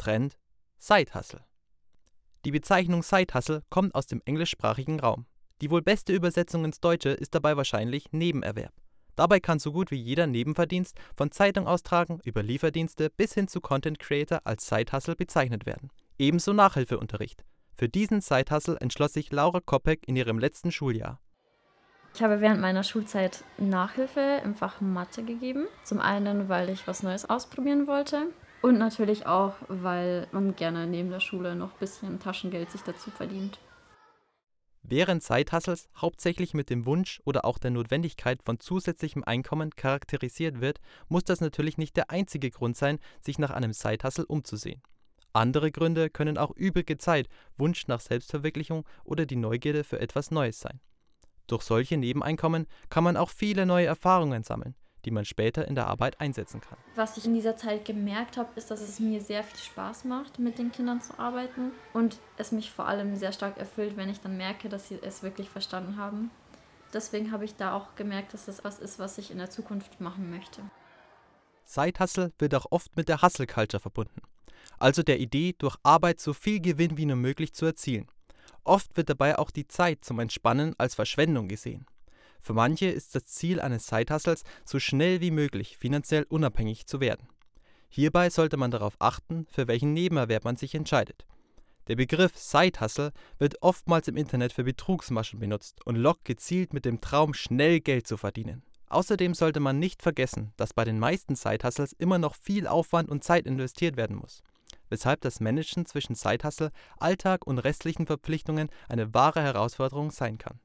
Trend Side-Hustle. Die Bezeichnung Side-Hustle kommt aus dem englischsprachigen Raum. Die wohl beste Übersetzung ins Deutsche ist dabei wahrscheinlich Nebenerwerb. Dabei kann so gut wie jeder Nebenverdienst von Zeitung austragen über Lieferdienste bis hin zu Content Creator als Side-Hustle bezeichnet werden. Ebenso Nachhilfeunterricht. Für diesen Side-Hustle entschloss sich Laura Kopeck in ihrem letzten Schuljahr. Ich habe während meiner Schulzeit Nachhilfe im Fach Mathe gegeben. Zum einen, weil ich was Neues ausprobieren wollte und natürlich auch, weil man gerne neben der Schule noch ein bisschen Taschengeld sich dazu verdient. Während Side-Hustles hauptsächlich mit dem Wunsch oder auch der Notwendigkeit von zusätzlichem Einkommen charakterisiert wird, muss das natürlich nicht der einzige Grund sein, sich nach einem Side-Hustle umzusehen. Andere Gründe können auch übrige Zeit, Wunsch nach Selbstverwirklichung oder die Neugierde für etwas Neues sein. Durch solche Nebeneinkommen kann man auch viele neue Erfahrungen sammeln, die man später in der Arbeit einsetzen kann. Was ich in dieser Zeit gemerkt habe, ist, dass es mir sehr viel Spaß macht, mit den Kindern zu arbeiten und es mich vor allem sehr stark erfüllt, wenn ich dann merke, dass sie es wirklich verstanden haben. Deswegen habe ich da auch gemerkt, dass das was ist, was ich in der Zukunft machen möchte. Side-Hustle wird auch oft mit der Hustle-Culture verbunden, also der Idee, durch Arbeit so viel Gewinn wie nur möglich zu erzielen. Oft wird dabei auch die Zeit zum Entspannen als Verschwendung gesehen. Für manche ist das Ziel eines Side-Hustles, so schnell wie möglich finanziell unabhängig zu werden. Hierbei sollte man darauf achten, für welchen Nebenerwerb man sich entscheidet. Der Begriff Side-Hustle wird oftmals im Internet für Betrugsmaschen benutzt und lockt gezielt mit dem Traum, schnell Geld zu verdienen. Außerdem sollte man nicht vergessen, dass bei den meisten Side-Hustles immer noch viel Aufwand und Zeit investiert werden muss, weshalb das Managen zwischen Side-Hustle, Alltag und restlichen Verpflichtungen eine wahre Herausforderung sein kann.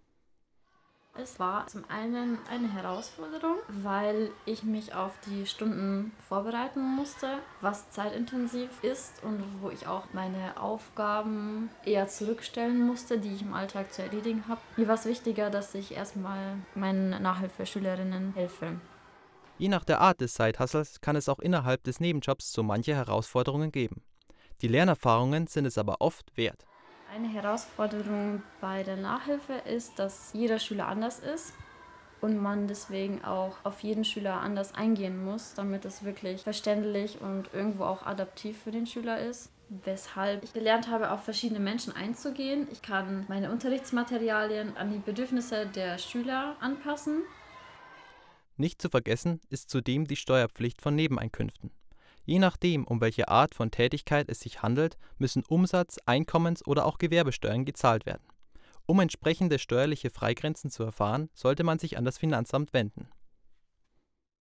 Es war zum einen eine Herausforderung, weil ich mich auf die Stunden vorbereiten musste, was zeitintensiv ist und wo ich auch meine Aufgaben eher zurückstellen musste, die ich im Alltag zu erledigen habe. Mir war es wichtiger, dass ich erstmal meinen Nachhilfeschülerinnen helfe. Je nach der Art des Side-Hustles kann es auch innerhalb des Nebenjobs so manche Herausforderungen geben. Die Lernerfahrungen sind es aber oft wert. Eine Herausforderung bei der Nachhilfe ist, dass jeder Schüler anders ist und man deswegen auch auf jeden Schüler anders eingehen muss, damit es wirklich verständlich und irgendwo auch adaptiv für den Schüler ist. Weshalb ich gelernt habe, auf verschiedene Menschen einzugehen. Ich kann meine Unterrichtsmaterialien an die Bedürfnisse der Schüler anpassen. Nicht zu vergessen ist zudem die Steuerpflicht von Nebeneinkünften. Je nachdem, um welche Art von Tätigkeit es sich handelt, müssen Umsatz-, Einkommens- oder auch Gewerbesteuern gezahlt werden. Um entsprechende steuerliche Freigrenzen zu erfahren, sollte man sich an das Finanzamt wenden.